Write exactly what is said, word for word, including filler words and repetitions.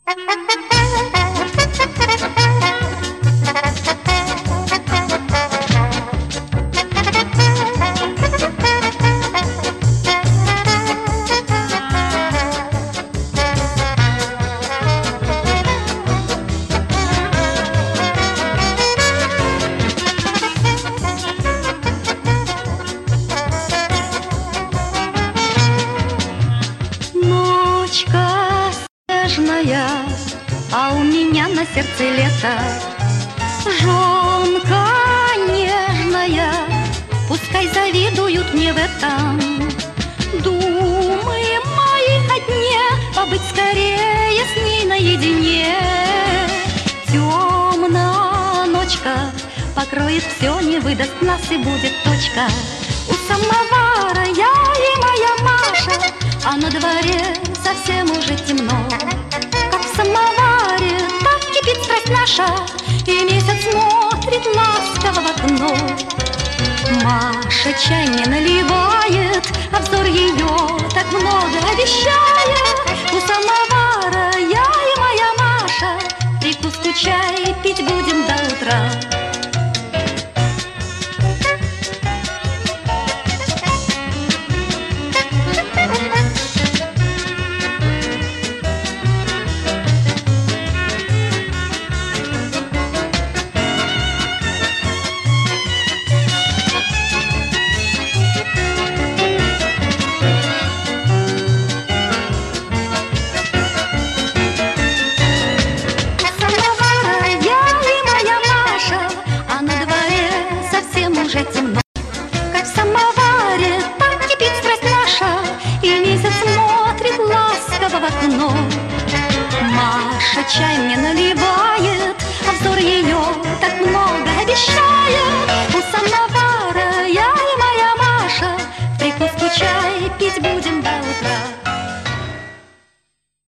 А у меня на сердце лето. Жонка нежная, пускай завидуют мне в этом. Думы мои о дне, побыть скорее с ней наедине. Темная ночка покроет все, не выдаст нас и будет точка. У самовара я и моя Маша, а на дворе совсем уже темно. Как в самоваре, так кипит страсть наша, и месяц смотрит ласково в окно. Маша чай не наливает, а взор ее так много обещает. У самовара я и моя Маша прикуску чай пить будем до утра. Уже темно, как в самоваре, так кипит страсть наша, и месяц смотрит ласково в окно. Маша чай мне наливает, а взор ее так много обещает. У самовара я и моя Маша прикуску чай пить будем